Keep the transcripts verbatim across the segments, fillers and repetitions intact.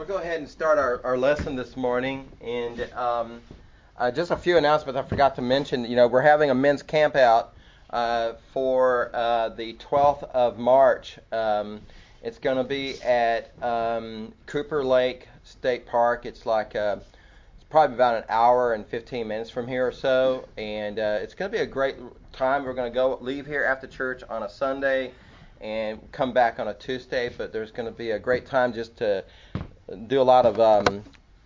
go ahead and start our, our lesson this morning. And um, uh, just a few announcements I forgot to mention. You know, we're having a men's camp out uh, for uh, the twelfth of March. Um, it's going to be at um, Cooper Lake State Park. It's like uh, it's probably about an hour and fifteen minutes from here or so. And uh, it's going to be a great time. We're going to go leave here after church on a Sunday and come back on a Tuesday, but there's going to be a great time just to do a lot of um,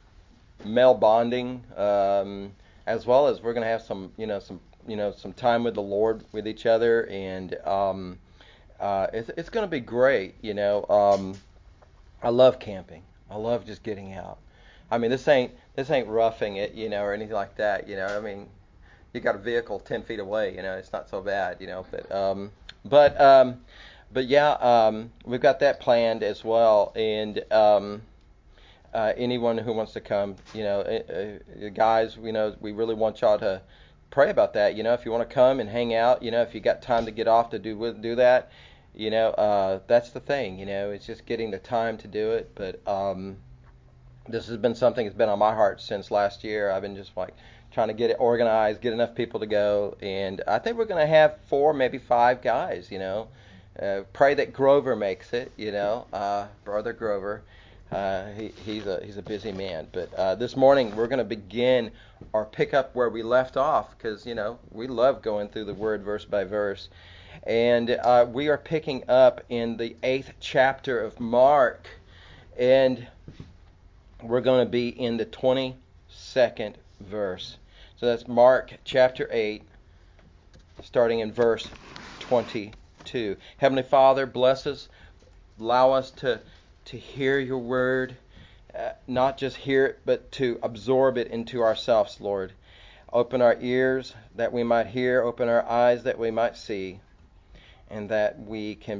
male bonding, um, as well as we're going to have some, you know, some, you know, some time with the Lord with each other, and um, uh, it's it's going to be great. You know, um, I love camping. I love just getting out. I mean, this ain't this ain't roughing it, you know, or anything like that. You know, I mean, you got a vehicle ten feet away. You know, it's not so bad. You know, but um, but um, but yeah, um, we've got that planned as well, and um. Uh, anyone who wants to come, you know, uh, uh, guys, you know, we really want y'all to pray about that. You know, if you want to come and hang out, you know, if you got time to get off to do do that, you know, uh, that's the thing. You know, it's just getting the time to do it. But um, this has been something that's been on my heart since last year. I've been just like trying to get it organized, get enough people to go, and I think we're going to have four, maybe five guys. You know, uh, pray that Grover makes it. You know, uh, brother Grover. Uh, he, he's a he's a busy man, but uh, this morning we're going to begin or pick up where we left off, because you know we love going through the Word verse by verse, and uh, we are picking up in the eighth chapter of Mark, and we're going to be in the twenty-second verse. So that's Mark chapter eight, starting in verse twenty-two. Heavenly Father, bless us, allow us to. to hear your word, uh, not just hear it, but to absorb it into ourselves, Lord. Open our ears that we might hear, open our eyes that we might see, and that we can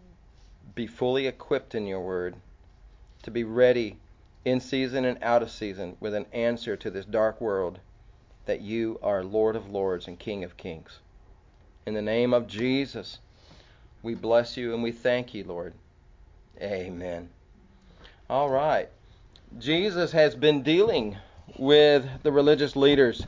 be fully equipped in your word, to be ready in season and out of season with an answer to this dark world, that you are Lord of lords and King of kings. In the name of Jesus, we bless you and we thank you, Lord. Amen. All right. Jesus has been dealing with the religious leaders.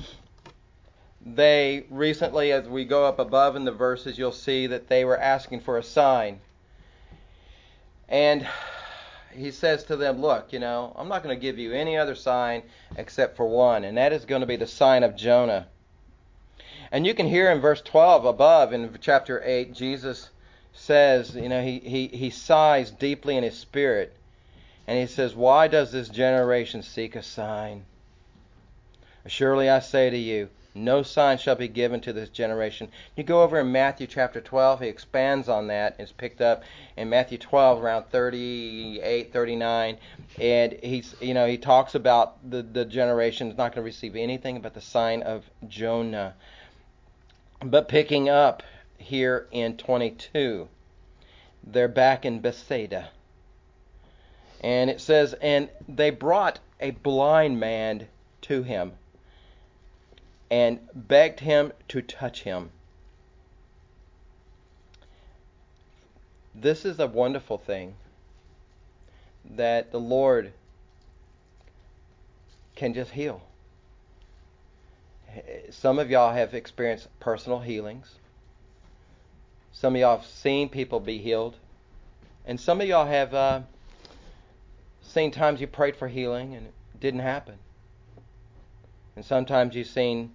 They recently, as we go up above in the verses, you'll see that they were asking for a sign. And he says to them, look, you know, I'm not going to give you any other sign except for one, and that is going to be the sign of Jonah. And you can hear in verse twelve above in chapter eight, Jesus says, you know, he, he, he sighs deeply in his spirit. And he says, why does this generation seek a sign? Surely I say to you, no sign shall be given to this generation. You go over in Matthew chapter twelve, he expands on that. It's picked up in Matthew twelve, around thirty-eight, thirty-nine. And he's, you know, he talks about the, the generation is not going to receive anything but the sign of Jonah. But picking up here in twenty-two, they're back in Bethsaida. And it says, and they brought a blind man to him and begged him to touch him. This is a wonderful thing, that the Lord can just heal. Some of y'all have experienced personal healings. Some of y'all have seen people be healed. And some of y'all have uh, seen times you prayed for healing and it didn't happen. And sometimes you've seen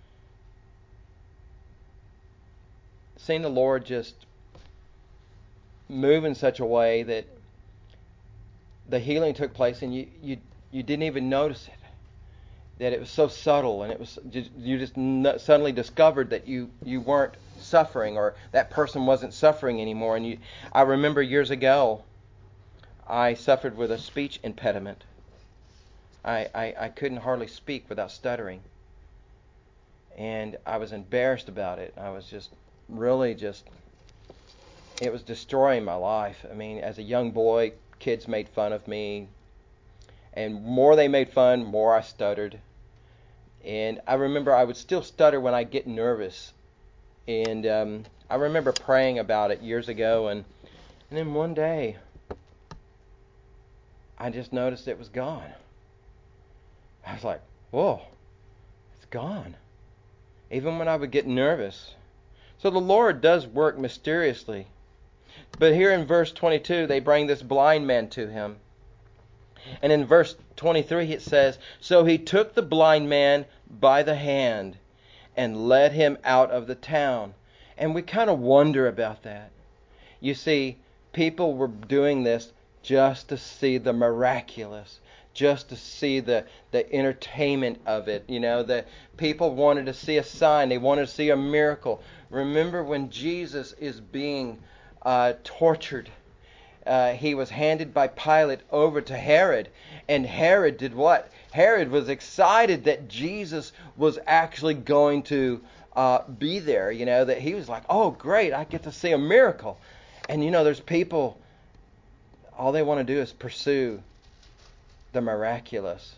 seen the Lord just move in such a way that the healing took place and you, you, you didn't even notice it. That it was so subtle, and it was just, you just suddenly discovered that you, you weren't suffering, or that person wasn't suffering anymore. And you, I remember years ago, I suffered with a speech impediment. I, I, I couldn't hardly speak without stuttering. And I was embarrassed about it. I was just really just, it was destroying my life. I mean, as a young boy, kids made fun of me. And more they made fun, more I stuttered. And I remember I would still stutter when I get nervous. And um, I remember praying about it years ago. And, and then one day, I just noticed it was gone. I was like, whoa, it's gone. Even when I would get nervous. So the Lord does work mysteriously. But here in verse twenty-two, they bring this blind man to him. And in verse twenty-three it says, so he took the blind man by the hand and led him out of the town. And we kind of wonder about that. You see, people were doing this just to see the miraculous, just to see the, the entertainment of it. You know, the people wanted to see a sign. They wanted to see a miracle. Remember when Jesus is being uh, tortured. Uh, he was handed by Pilate over to Herod. And Herod did what? Herod was excited that Jesus was actually going to uh, be there. You know, that he was like, oh, great, I get to see a miracle. And, you know, there's people, all they want to do is pursue the miraculous.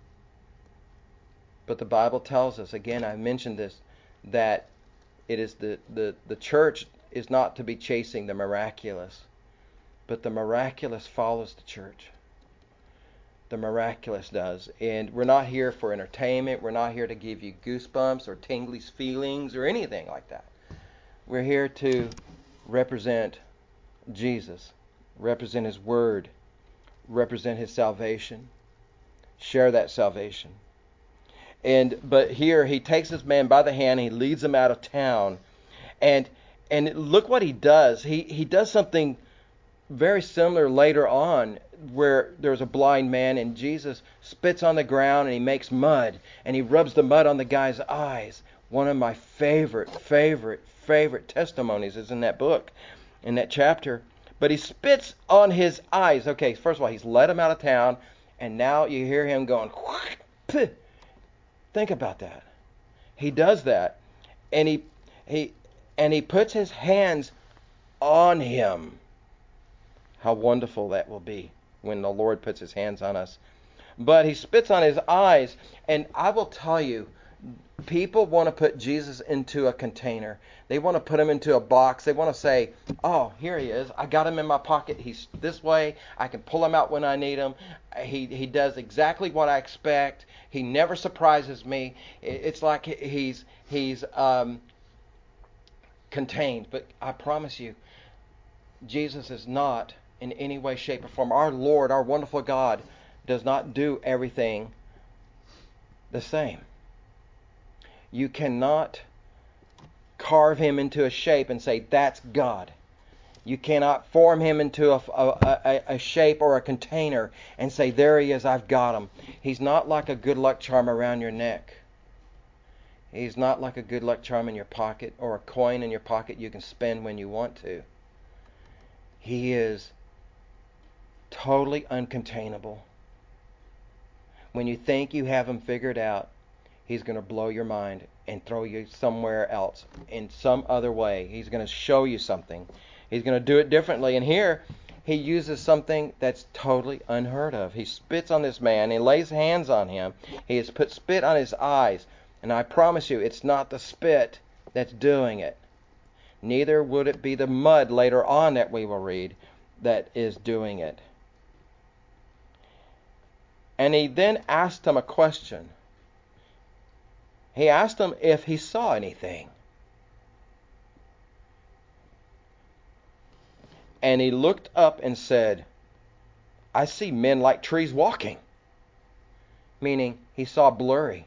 But the Bible tells us, again, I mentioned this, that it is the, the, the church is not to be chasing the miraculous, but the miraculous follows the church. The miraculous does. And we're not here for entertainment. We're not here to give you goosebumps or tingly feelings or anything like that. We're here to represent Jesus, represent His Word, represent His salvation, share that salvation. And but here He takes this man by the hand and He leads him out of town. And and look what He does. He he does something very similar later on, where there's a blind man and Jesus spits on the ground and He makes mud and He rubs the mud on the guy's eyes. One of my favorite, favorite, favorite testimonies is in that book, in that chapter. But He spits on his eyes. Okay, first of all, He's let him out of town, and now you hear him going, Ph. Think about that. He does that, and he he and he puts His hands on him. How wonderful that will be when the Lord puts His hands on us. But He spits on his eyes, and I will tell you, people want to put Jesus into a container. They want to put Him into a box. They want to say, oh, here He is. I got Him in my pocket. He's this way. I can pull Him out when I need Him. He he does exactly what I expect. He never surprises me. It's like He's he's um, contained. But I promise you, Jesus is not in any way, shape, or form. Our Lord, our wonderful God, does not do everything the same. You cannot carve Him into a shape and say, that's God. You cannot form Him into a, a, a, a shape or a container and say, there He is, I've got Him. He's not like a good luck charm around your neck. He's not like a good luck charm in your pocket or a coin in your pocket you can spend when you want to. He is totally uncontainable. When you think you have Him figured out, He's going to blow your mind and throw you somewhere else in some other way. He's going to show you something. He's going to do it differently. And here He uses something that's totally unheard of. He spits on this man. He lays hands on him. He has put spit on his eyes. And I promise you, it's not the spit that's doing it. Neither would it be the mud later on that we will read that is doing it. And He then asked him a question. He asked him if he saw anything. And he looked up and said, I see men like trees walking. Meaning he saw blurry.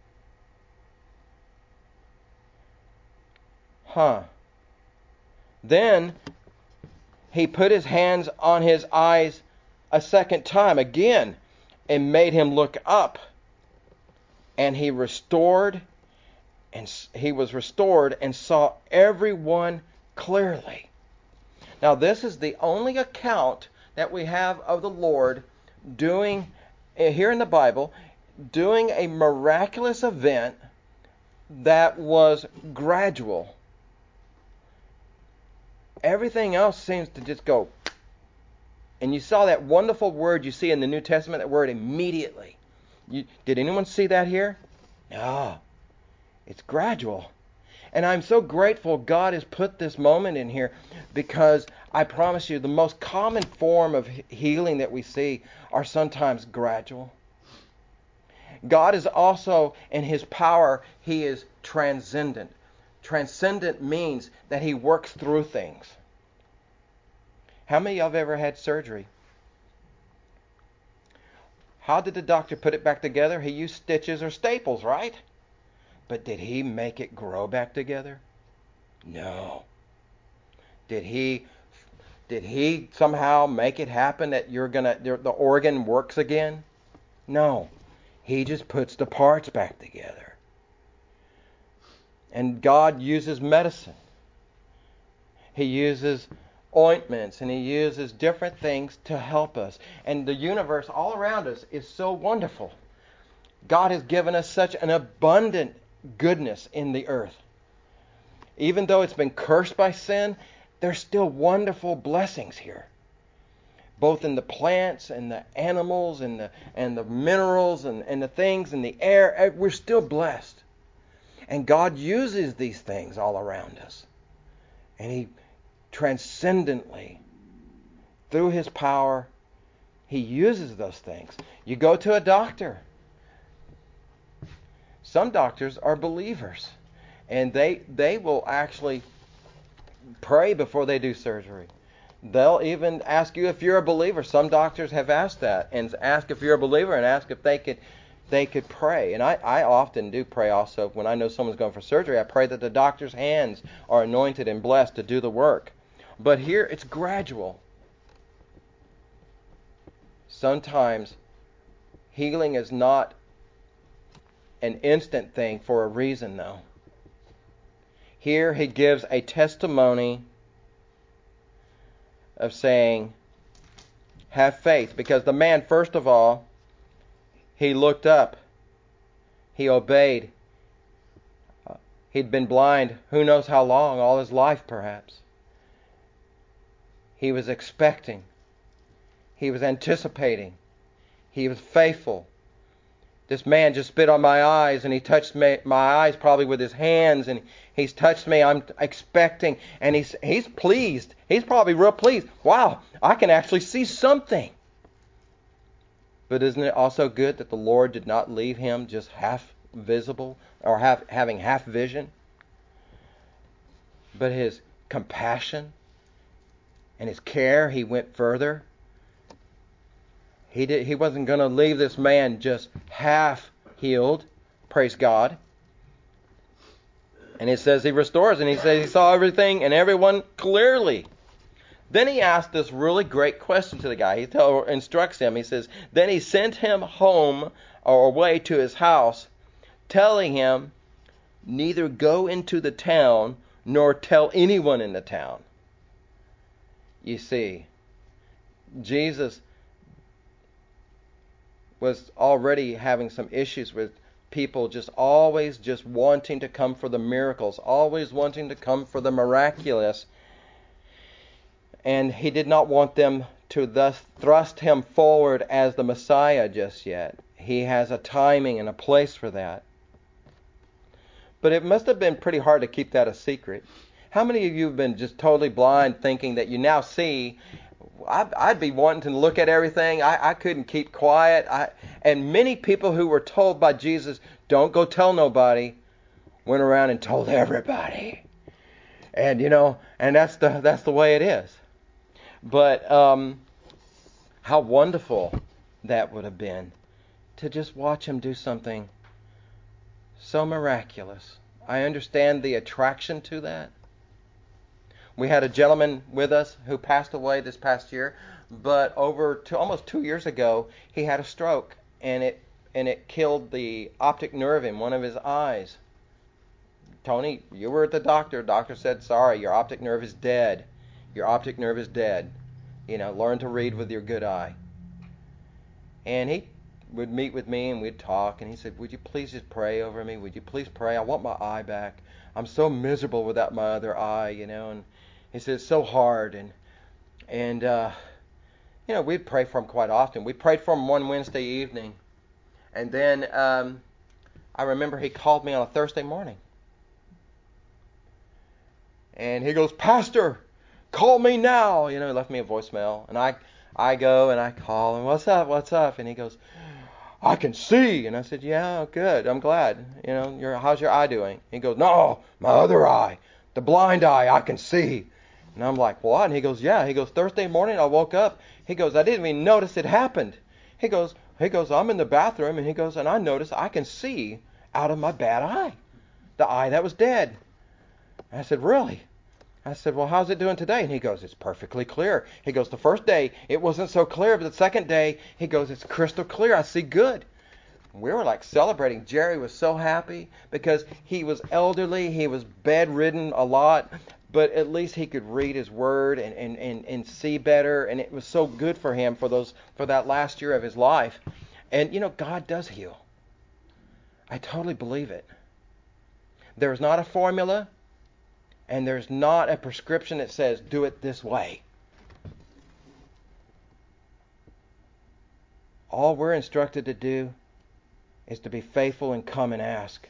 Huh. Then He put His hands on his eyes a second time again and made him look up. And he restored, and he was restored and saw everyone clearly. Now this is the only account that we have of the Lord doing, here in the Bible, doing a miraculous event that was gradual. Everything else seems to just go. And you saw that wonderful word you see in the New Testament, that word immediately. You, did anyone see that here? No. It's gradual. And I'm so grateful God has put this moment in here, because I promise you the most common form of healing that we see are sometimes gradual. God is also, in His power, He is transcendent. Transcendent means that He works through things. How many of you have ever had surgery? How did the doctor put it back together? He used stitches or staples, right? But did He make it grow back together? No. Did He did He somehow make it happen that you're gonna the organ works again? No. He just puts the parts back together. And God uses medicine. He uses ointments, and He uses different things to help us. And the universe all around us is so wonderful. God has given us such an abundant goodness in the earth. Even though it's been cursed by sin, there's still wonderful blessings here. Both in the plants and the animals and the and the minerals and, and the things in the air, we're still blessed. And God uses these things all around us. And He transcendently, through His power, He uses those things. You go to a doctor. Some doctors are believers, and they they will actually pray before they do surgery. They'll even ask you if you're a believer. Some doctors have asked that, and ask if you're a believer, and ask if they could they could pray. And I, I often do pray also. When I know someone's going for surgery, I pray that the doctor's hands are anointed and blessed to do the work. But here it's gradual. Sometimes healing is not an instant thing for a reason, though. Here He gives a testimony of saying, have faith. Because the man, first of all, he looked up. He obeyed. Uh, he'd been blind who knows how long, all his life perhaps. He was expecting. He was anticipating. He was faithful. This man just spit on my eyes, and he touched my, my eyes probably with his hands, and he's touched me. I'm expecting, and he's he's pleased. He's probably real pleased. Wow, I can actually see something. But isn't it also good that the Lord did not leave him just half visible or half having half vision? But His compassion and His care, He went further. He did, he wasn't going to leave this man just half healed. Praise God. And it says He restores, and He says He saw everything and everyone clearly. Then He asked this really great question to the guy. He tell, instructs him. He says, then He sent him home or away to his house, telling him, neither go into the town nor tell anyone in the town. You see, Jesus was already having some issues with people just always just wanting to come for the miracles, always wanting to come for the miraculous. And He did not want them to thus thrust Him forward as the Messiah just yet. He has a timing and a place for that. But it must have been pretty hard to keep that a secret. How many of you have been just totally blind, thinking that you now see? I'd, I'd be wanting to look at everything. I, I couldn't keep quiet. I, and many people who were told by Jesus, don't go tell nobody, went around and told everybody. And, you know, and that's the that's the way it is. But um, how wonderful that would have been to just watch Him do something so miraculous. I understand the attraction to that. We had a gentleman with us who passed away this past year, but over to almost two years ago, he had a stroke, and it and it killed the optic nerve in one of his eyes. Tony, you were at the doctor. Doctor said, sorry, your optic nerve is dead. Your optic nerve is dead. You know, learn to read with your good eye. And he would meet with me, and we'd talk, and he said, would you please just pray over me? Would you please pray? I want my eye back. I'm so miserable without my other eye, you know. And he said, it's so hard. And, and uh, you know, we'd pray for him quite often. We prayed for him one Wednesday evening. And then um, I remember he called me on a Thursday morning. And he goes, Pastor, call me now. You know, he left me a voicemail. And I, I go and I call him, what's up, what's up? And he goes, I can see. And I said, yeah, good. I'm glad. You know, your how's your eye doing? He goes, no, my other eye, the blind eye, I can see. And I'm like, what? And he goes, yeah. He goes, Thursday morning I woke up. He goes, I didn't even notice it happened. He goes, he goes, I'm in the bathroom. And he goes, and I noticed I can see out of my bad eye, the eye that was dead. And I said, really? I said, well, how's it doing today? And he goes, it's perfectly clear. He goes, the first day it wasn't so clear, but the second day, he goes, it's crystal clear. I see good. We were like celebrating. Jerry was so happy because he was elderly. He was bedridden a lot, but at least he could read his word and, and, and, and see better. And it was so good for him for those for that last year of his life. And, you know, God does heal. I totally believe it. There's not a formula, and there's not a prescription that says, do it this way. All we're instructed to do is to be faithful and come and ask.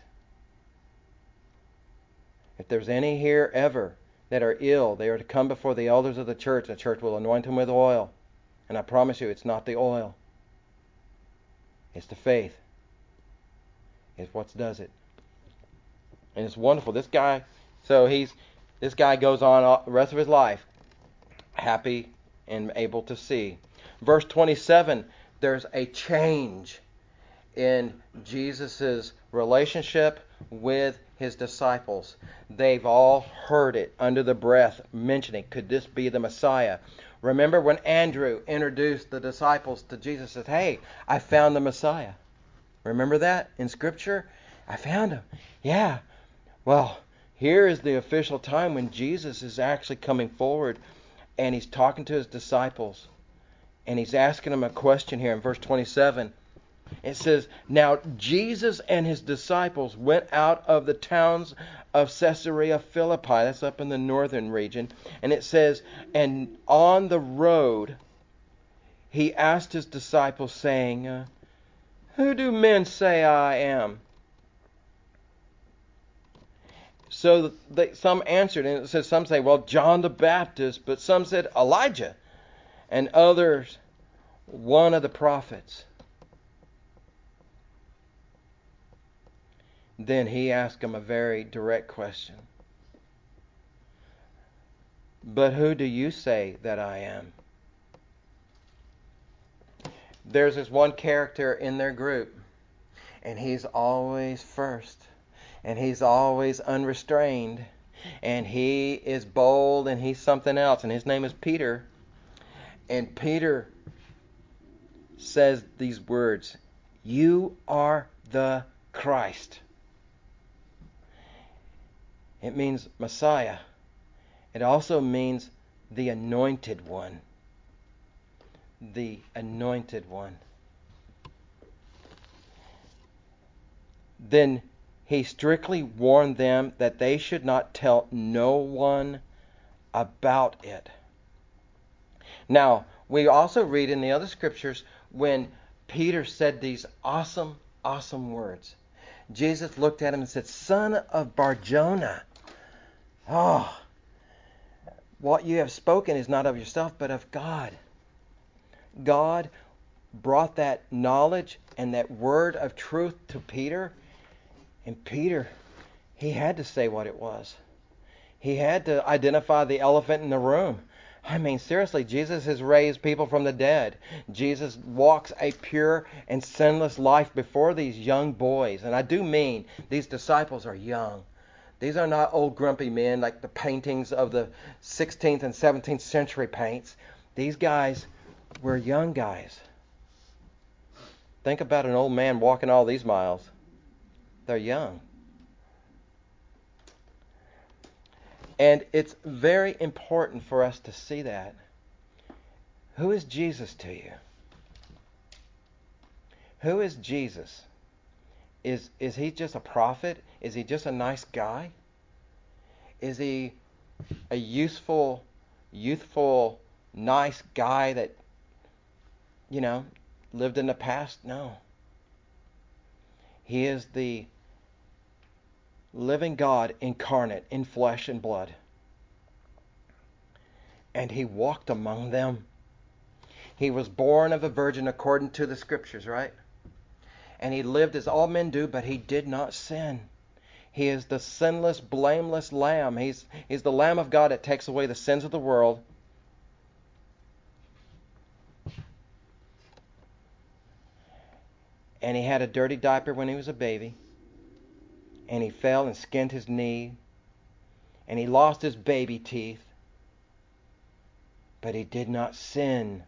If there's any here ever that are ill, they are to come before the elders of the church, and the church will anoint them with oil. And I promise you, it's not the oil. It's the faith. It's what does it. And it's wonderful. This guy, so he's, this guy goes on the rest of his life happy and able to see. Verse twenty-seven, there's a change in Jesus' relationship with his disciples. They've all heard it under the breath mentioning, could this be the Messiah? Remember when Andrew introduced the disciples to Jesus, said, hey, I found the Messiah. Remember that in Scripture? I found him. Yeah. Well, here is the official time when Jesus is actually coming forward and he's talking to his disciples. And he's asking them a question here in verse twenty-seven. It says, now Jesus and his disciples went out of the towns of Caesarea Philippi. That's up in the northern region. And it says, and on the road he asked his disciples, saying, uh, who do men say I am? So they, some answered, and it says, some say, well, John the Baptist, but some said Elijah, and others, one of the prophets. Then he asked him a very direct question. But who do you say that I am? There's this one character in their group, and he's always first, and he's always unrestrained, and he is bold, and he's something else, and his name is Peter. And Peter says these words, you are the Christ. It means Messiah. It also means the anointed one. The anointed one. Then he strictly warned them that they should not tell no one about it. Now, we also read in the other scriptures when Peter said these awesome, awesome words. Jesus looked at him and said, Son of Barjona, oh, what you have spoken is not of yourself, but of God. God brought that knowledge and that word of truth to Peter. And Peter, he had to say what it was. He had to identify the elephant in the room. I mean, seriously, Jesus has raised people from the dead. Jesus walks a pure and sinless life before these young boys. And I do mean these disciples are young. These are not old grumpy men like the paintings of the sixteenth and seventeenth century paints. These guys were young guys. Think about an old man walking all these miles. They're young. And it's very important for us to see that. Who is Jesus to you? Who is Jesus? Is is he just a prophet? Is he just a nice guy? Is he a useful, youthful, nice guy that, you know, lived in the past? No. He is the living God incarnate in flesh and blood. and he walked among them. He was born of a virgin according to the Scriptures, right? And he lived as all men do, but he did not sin. He is the sinless, blameless Lamb. He's, he's the Lamb of God that takes away the sins of the world. And he had a dirty diaper when he was a baby. And he fell and skinned his knee. And he lost his baby teeth. But he did not sin.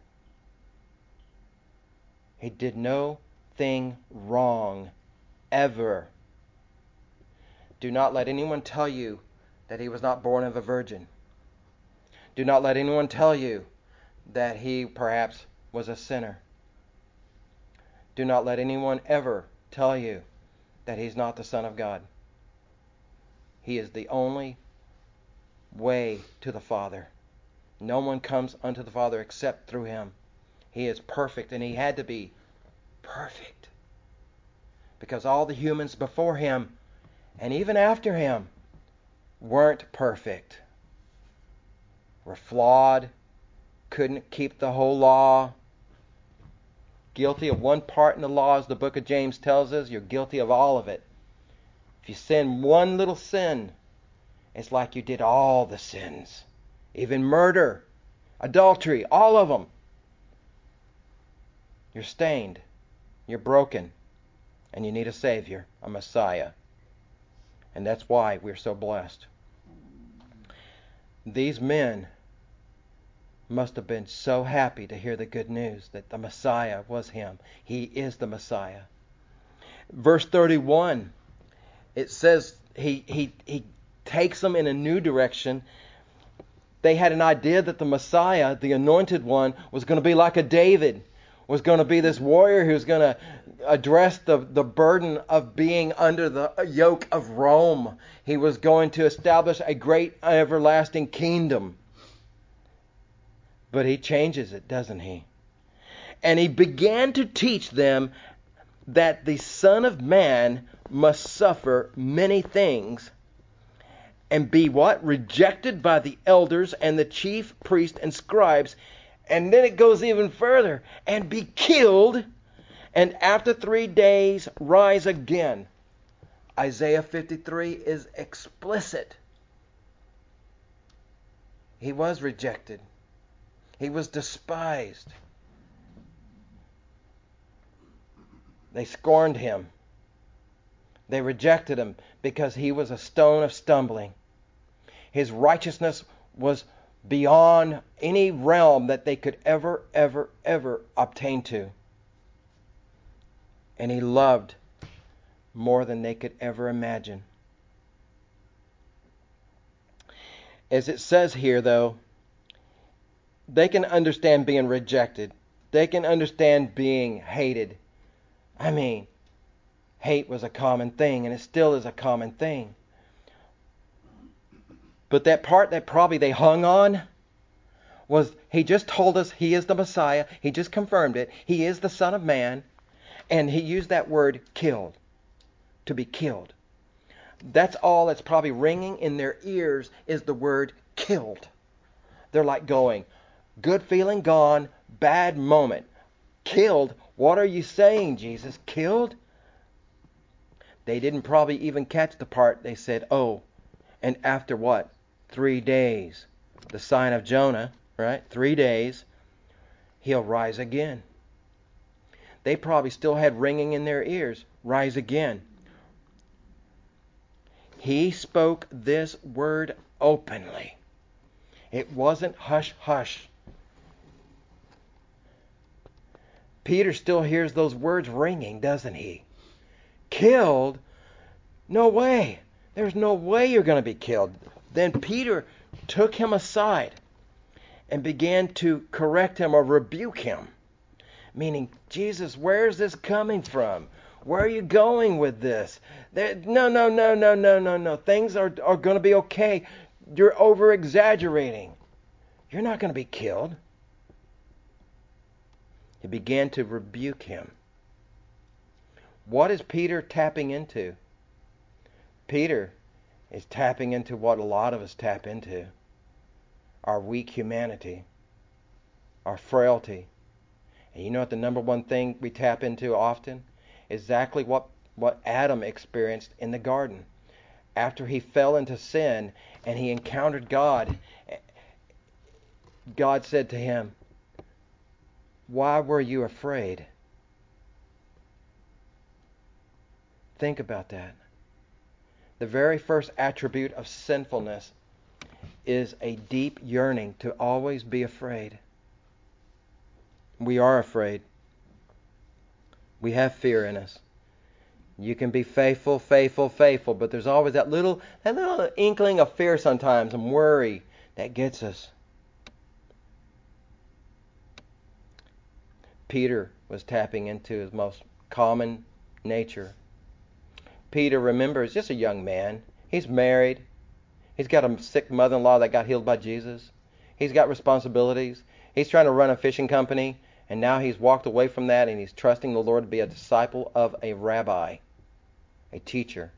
He did no thing wrong, ever. Do not let anyone tell you that he was not born of a virgin. Do not let anyone tell you that he perhaps was a sinner. Do not let anyone ever tell you that he's not the Son of God. He is the only way to the Father. No one comes unto the Father except through him. He is perfect, and he had to be perfect. Because all the humans before him, and even after him, weren't perfect. Were flawed, couldn't keep the whole law. Guilty of one part in the law, as the book of James tells us, you're guilty of all of it. If you sin one little sin, it's like you did all the sins. Even murder, adultery, all of them. You're stained. You're broken. And you need a Savior, a Messiah. And that's why we're so blessed. These men must have been so happy to hear the good news that the Messiah was him. He is the Messiah. Verse thirty-one, it says he, he, he takes them in a new direction. They had an idea that the Messiah, the anointed one, was going to be like a David, was going to be this warrior who was going to address the, the burden of being under the yoke of Rome. He was going to establish a great everlasting kingdom. But he changes it, doesn't he? And he began to teach them that the Son of Man must suffer many things and be what? Rejected by the elders and the chief priests and scribes. And then it goes even further. And be killed, and after three days rise again. Isaiah fifty-three is explicit. He was rejected. He was despised. They scorned him. They rejected him because he was a stone of stumbling. His righteousness was beyond any realm that they could ever, ever, ever obtain to. And he loved more than they could ever imagine. As it says here, though, they can understand being rejected. They can understand being hated. I mean, hate was a common thing, and it still is a common thing. But that part that probably they hung on was, he just told us he is the Messiah. He just confirmed it. He is the Son of Man. And he used that word killed. To be killed. That's all that's probably ringing in their ears is the word killed. They're like going, good feeling gone, bad moment. Killed? What are you saying, Jesus? Killed? They didn't probably even catch the part they said, oh, and after what? Three days. The sign of Jonah, right? Three days. He'll rise again. They probably still had ringing in their ears. Rise again. He spoke this word openly. It wasn't hush hush. Peter still hears those words ringing, doesn't he? Killed? No way. There's no way you're going to be killed. Then Peter took him aside and began to correct him or rebuke him. Meaning, Jesus, where is this coming from? Where are you going with this? There, no, no, no, no, no, no, no. Things are, are going to be okay. You're over-exaggerating. You're not going to be killed. He began to rebuke him. What is Peter tapping into? Peter is tapping into what a lot of us tap into. our weak humanity, our frailty. And you know what the number one thing we tap into often? Exactly what, what Adam experienced in the garden. After he fell into sin and he encountered God, God said to him, "Why were you afraid?" Think about that. The very first attribute of sinfulness is a deep yearning to always be afraid. We are afraid. We have fear in us. You can be faithful, faithful, faithful, but there's always that little, that little inkling of fear sometimes and worry that gets us. Peter was tapping into his most common nature. Peter, remember, is just a young man. He's married. He's got a sick mother-in-law that got healed by Jesus. He's got responsibilities. He's trying to run a fishing company, and now he's walked away from that, and he's trusting the Lord to be a disciple of a rabbi, a teacher.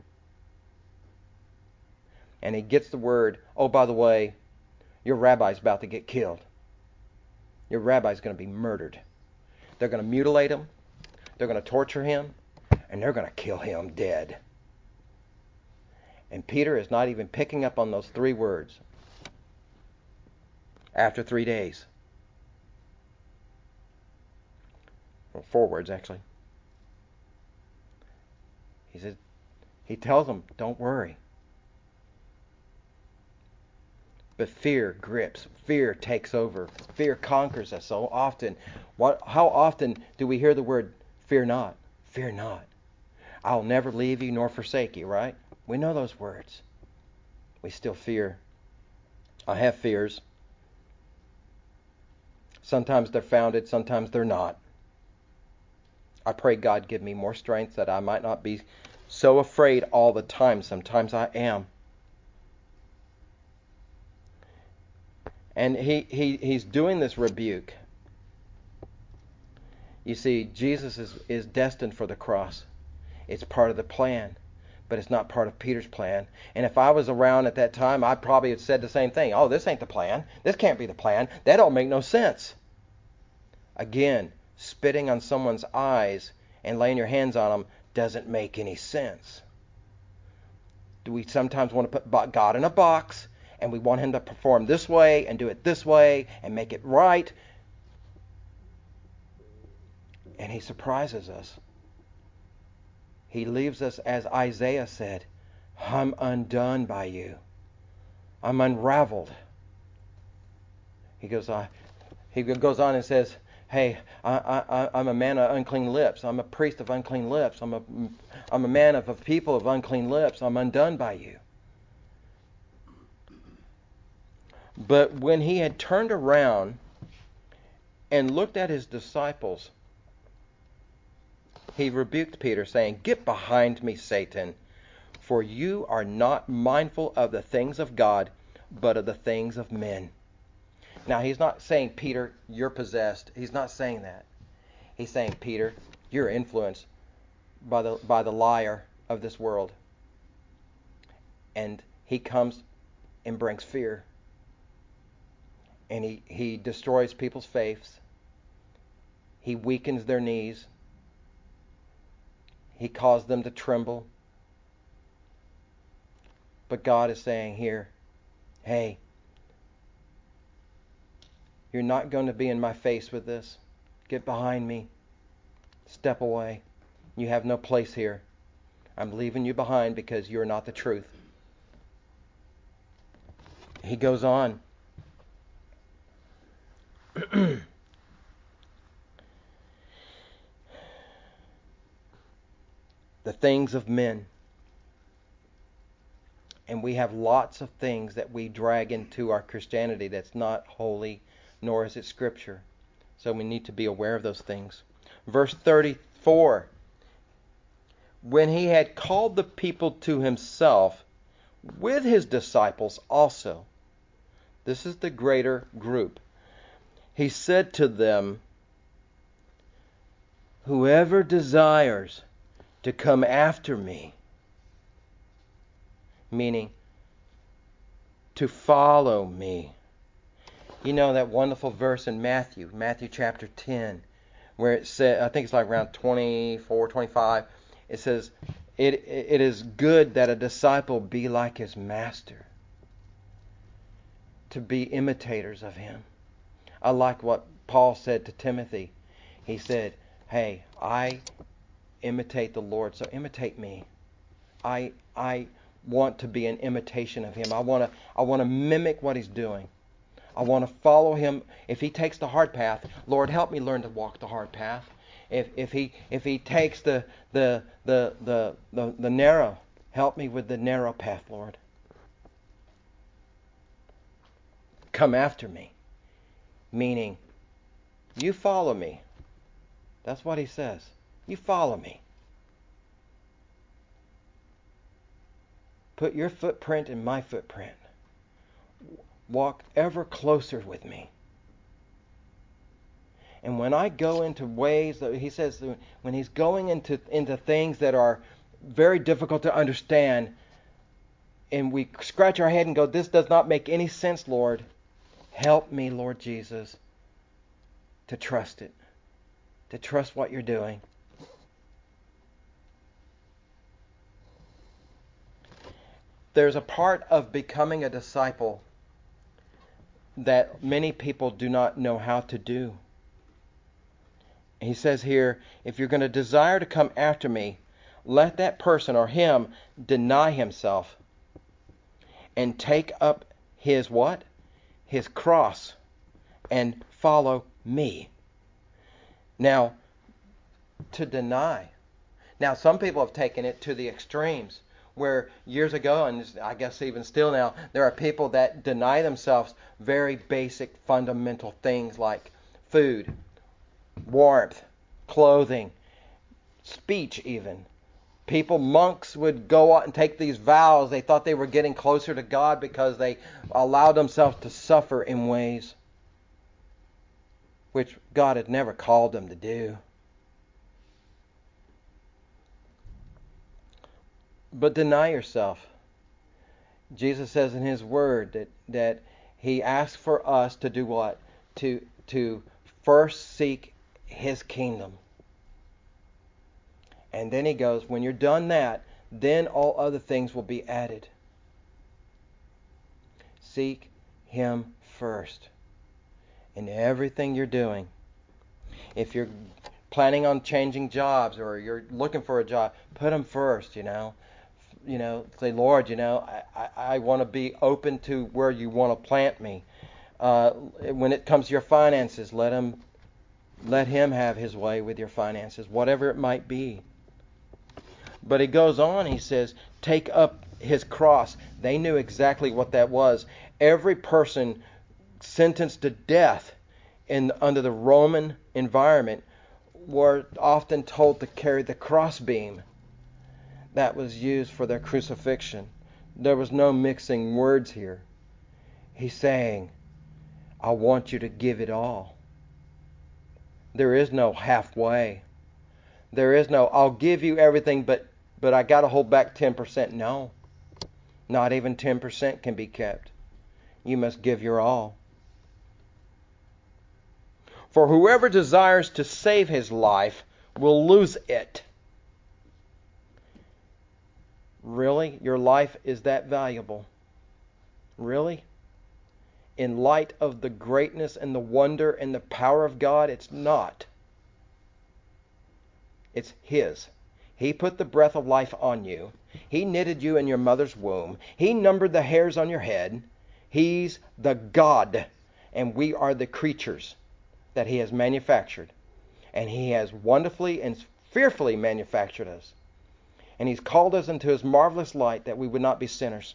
And he gets the word, "Oh, by the way, your rabbi's about to get killed. Your rabbi's going to be murdered. They're going to mutilate him. They're going to torture him. And they're going to kill him dead." And Peter is not even picking up on those three words. After three days. Well, four words, actually. He says, he tells them, don't worry. But fear grips. Fear takes over. Fear conquers us so often. What? How often do we hear the word, fear not? Fear not. I'll never leave you nor forsake you, right? We know those words. We still fear. I have fears. Sometimes they're founded, sometimes they're not. I pray God give me more strength that I might not be so afraid all the time. Sometimes I am. And he, he he's doing this rebuke. You see, Jesus is, is destined for the cross. It's part of the plan, but it's not part of Peter's plan. And if I was around at that time, I probably had said the same thing. Oh, this ain't the plan. This can't be the plan. That don't make no sense. Again, spitting on someone's eyes and laying your hands on them doesn't make any sense. Do we sometimes want to put God in a box and we want him to perform this way and do it this way and make it right? And he surprises us. He leaves us, as Isaiah said, I'm undone by you. I'm unraveled. He goes on, he goes on and says, hey, I, I, I'm a man of unclean lips. I'm a priest of unclean lips. I'm a, I'm a man of a people of unclean lips. I'm undone by you. But when he had turned around and looked at his disciples, he rebuked Peter, saying, "Get behind me, Satan, for you are not mindful of the things of God, but of the things of men." Now, he's not saying, Peter, you're possessed. He's not saying that. He's saying, Peter, you're influenced by the by the liar of this world. And he comes and brings fear. And he, he destroys people's faiths. He weakens their knees. He caused them to tremble. But God is saying here, hey, you're not going to be in my face with this. Get behind me. Step away. You have no place here. I'm leaving you behind because you're not the truth. He goes on. The things of men. And we have lots of things that we drag into our Christianity that's not holy, nor is it Scripture. So we need to be aware of those things. Verse thirty-four. When he had called the people to himself with his disciples also. This is the greater group. He said to them, whoever desires to come after me, meaning to follow me, You know that wonderful verse in Matthew, Matthew chapter ten, where it says, I think it's like around twenty-four, twenty-five, it says, it, it is good that a disciple be like his master, to be imitators of him. I like what Paul said to Timothy. He said, hey, I imitate the Lord, so imitate me. I I want to be an imitation of him. I want to I want to mimic what he's doing. I want to follow him. If he takes the hard path, Lord, help me learn to walk the hard path. If if he if he takes the the the the the, the narrow, help me with the narrow path, Lord. Come after me. Meaning, you follow me. That's what he says. You follow me. Put your footprint in my footprint. Walk ever closer with me. And when I go into ways that he says, when he's going into into things that are very difficult to understand, and we scratch our head and go, this does not make any sense, Lord. Help me, Lord Jesus, to trust it, to trust what you're doing. There's a part of becoming a disciple that many people do not know how to do. He says here, if you're going to desire to come after me, let that person or him deny himself and take up his what? His cross and follow me. Now, to deny. Now, some people have taken it to the extremes, where years ago, and I guess even still now, there are people that deny themselves very basic fundamental things like food, warmth, clothing, speech even. People, monks would go out and take these vows. They thought they were getting closer to God because they allowed themselves to suffer in ways which God had never called them to do. But deny yourself. Jesus says in his word that, that he asks for us to do what? To, to first seek his kingdom. And then he goes, when you're done that, then all other things will be added. Seek him first in everything you're doing. If you're planning on changing jobs or you're looking for a job, put him first, you know. You know, say, Lord, you know, I, I, I want to be open to where you want to plant me. Uh, when it comes to your finances, let him, let him have his way with your finances, whatever it might be. But he goes on, he says, take up his cross. They knew exactly what that was. Every person sentenced to death in under the Roman environment were often told to carry the crossbeam that was used for their crucifixion. There was no mixing words here. He's saying, I want you to give it all. There is no halfway. There is no, I'll give you everything, but but I got to hold back ten percent. No. Not even ten percent can be kept. You must give your all. For whoever desires to save his life will lose it. Really? Your life is that valuable? Really? In light of the greatness and the wonder and the power of God, it's not. It's his. He put the breath of life on you. He knitted you in your mother's womb. He numbered the hairs on your head. He's the God, and we are the creatures that he has manufactured. And he has wonderfully and fearfully manufactured us. And he's called us into his marvelous light that we would not be sinners.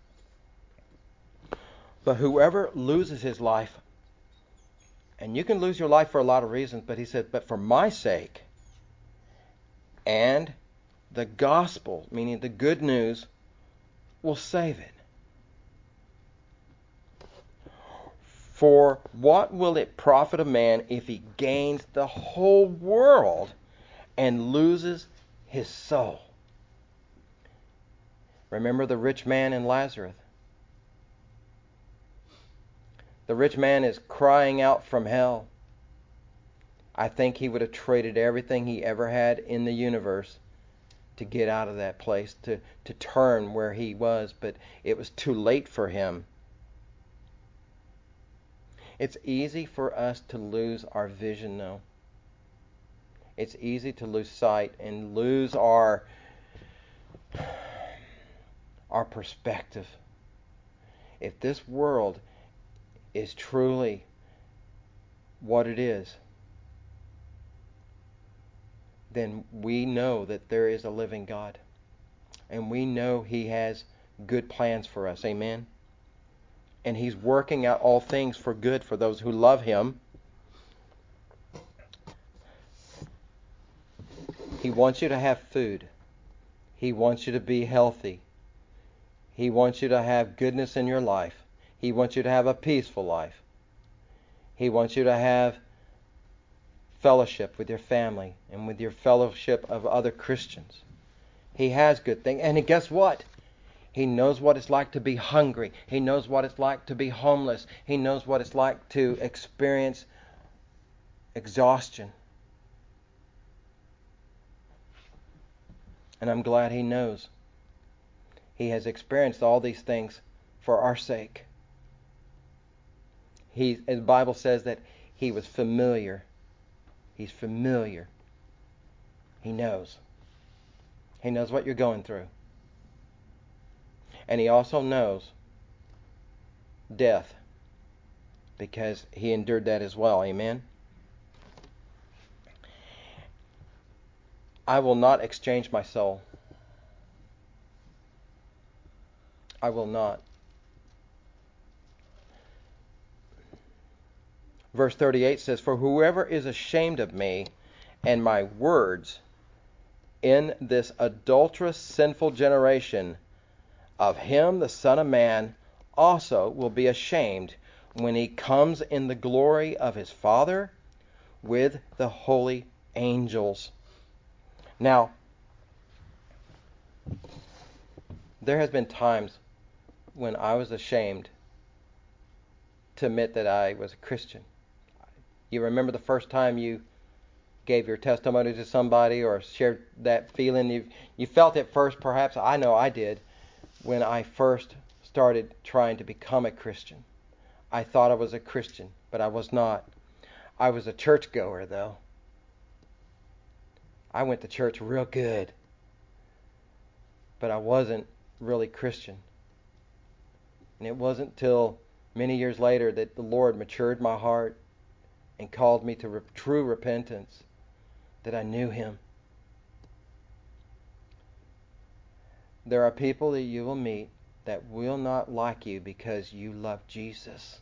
But whoever loses his life, and you can lose your life for a lot of reasons, but he said, but for my sake, and the gospel, meaning the good news, will save it. For what will it profit a man if he gains the whole world and loses his soul? Remember the rich man and Lazarus. The rich man is crying out from hell. I think he would have traded everything he ever had in the universe to get out of that place, to, to turn where he was, but it was too late for him. It's easy for us to lose our vision, though. It's easy to lose sight and lose our our perspective. If this world is truly what it is, then we know that there is a living God. And we know He has good plans for us. Amen? And He's working out all things for good for those who love Him. He wants you to have food. He wants you to be healthy. He wants you to have goodness in your life. He wants you to have a peaceful life. He wants you to have fellowship with your family and with your fellowship of other Christians. He has good things. And guess what? He knows what it's like to be hungry. He knows what it's like to be homeless. He knows what it's like to experience exhaustion. And I'm glad He knows. He has experienced all these things for our sake. He, the Bible says that He was familiar. He's familiar. He knows. He knows what you're going through. And He also knows death, because He endured that as well. Amen? I will not exchange my soul. I will not. Verse thirty-eight says, "For whoever is ashamed of me and my words in this adulterous, sinful generation, of him the Son of Man also will be ashamed when He comes in the glory of His Father with the holy angels." Now, there has been times when I was ashamed to admit that I was a Christian. You remember the first time you gave your testimony to somebody or shared that feeling? You, you felt it first, perhaps. I know I did when I first started trying to become a Christian. I thought I was a Christian, but I was not. I was a churchgoer, though. I went to church real good, but I wasn't really Christian. And it wasn't till many years later that the Lord matured my heart and called me to re- true repentance, that I knew Him. There are people that you will meet that will not like you because you love Jesus.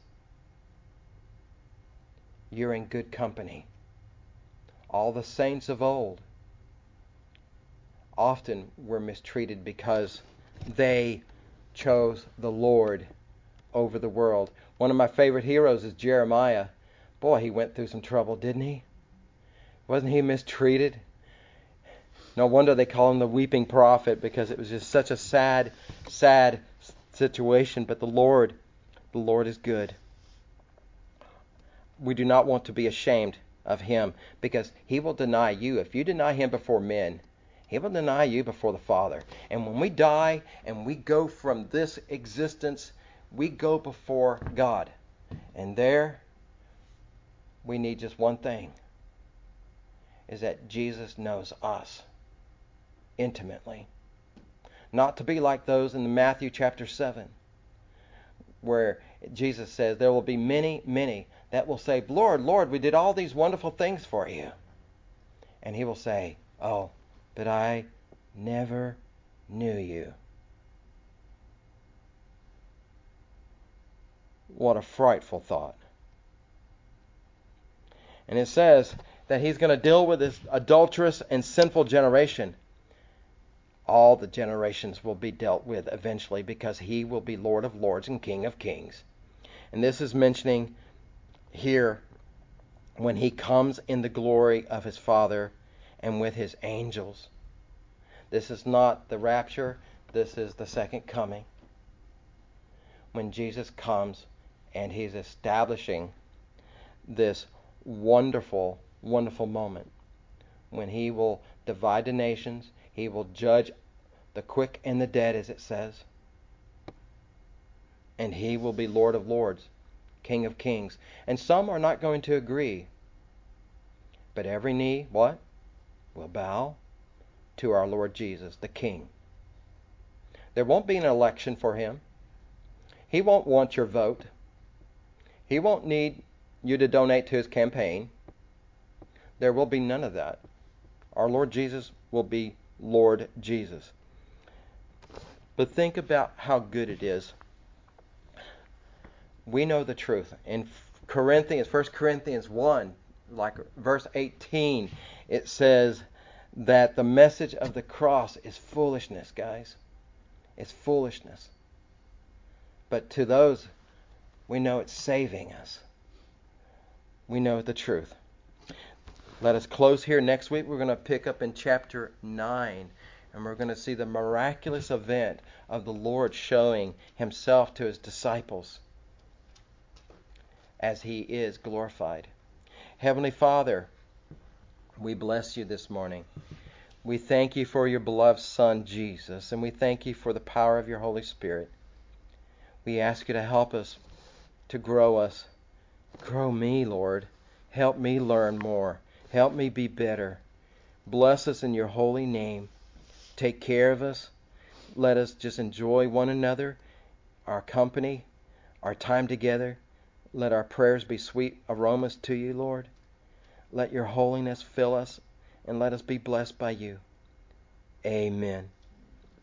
You're in good company. All the saints of old often were mistreated because they chose the Lord over the world. One of my favorite heroes is Jeremiah. Boy, he went through some trouble, didn't he? Wasn't he mistreated? No wonder they call him the weeping prophet, because it was just such a sad, sad situation. But the Lord, the Lord is good. We do not want to be ashamed of Him, because He will deny you. If you deny Him before men, He will deny you before the Father. And when we die and we go from this existence, we go before God. And there we need just one thing, is that Jesus knows us intimately. Not to be like those in Matthew chapter seven, where Jesus says there will be many, many that will say, "Lord, Lord, we did all these wonderful things for you." And He will say, "Oh, but I never knew you." What a frightful thought. And it says that He's going to deal with this adulterous and sinful generation. All the generations will be dealt with eventually, because He will be Lord of lords and King of kings. And this is mentioning here when He comes in the glory of His Father and with His angels. This is not the rapture. This is the second coming, when Jesus comes And He's establishing this wonderful, wonderful moment when He will divide the nations. He will judge the quick and the dead, as it says. And He will be Lord of lords, King of kings. And some are not going to agree. But every knee, what? Will bow to our Lord Jesus, the King. There won't be an election for Him. He won't want your vote. He won't need you to donate to His campaign. There will be none of that. Our Lord Jesus will be Lord Jesus. But think about how good it is. We know the truth. In Corinthians, First Corinthians one, like verse eighteen, it says that the message of the cross is foolishness, guys. It's foolishness. But to those, we know it's saving us. We know the truth. Let us close here. Next week we're going to pick up in chapter nine. And we're going to see the miraculous event of the Lord showing Himself to His disciples as He is glorified. Heavenly Father, we bless You this morning. We thank You for Your beloved Son, Jesus. And we thank You for the power of Your Holy Spirit. We ask You to help us, to grow us. Grow me, Lord. Help me learn more. Help me be better. Bless us in Your holy name. Take care of us. Let us just enjoy one another, our company, our time together. Let our prayers be sweet aromas to You, Lord. Let Your holiness fill us, and let us be blessed by You. Amen.